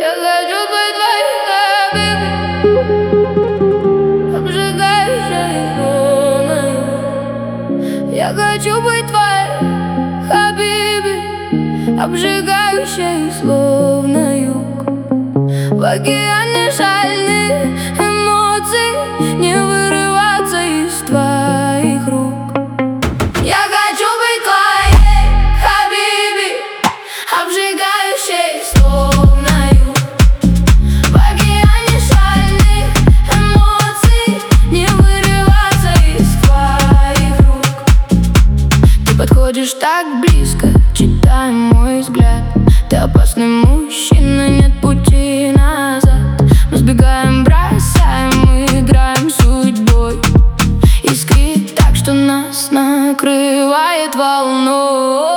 Я хочу быть твоей хабиби, обжигающей волной. Я хочу быть твоей хабиби, обжигающей словно юг. В океане шальных эмоций не вырываться из твоих рук. Я хочу быть твоей хабиби, обжигающей словно юг. В океане шальных эмоций не вырываться из твоих рук. Ты подходишь так близко, читай мой взгляд. Ты опасный мужчина, нет пути назад. Мы сбегаем, бросаем, мы играем судьбой. Искрит так, что нас накрывает волной.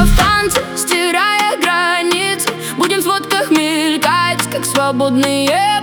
Будем в сводках мелькать, как свободные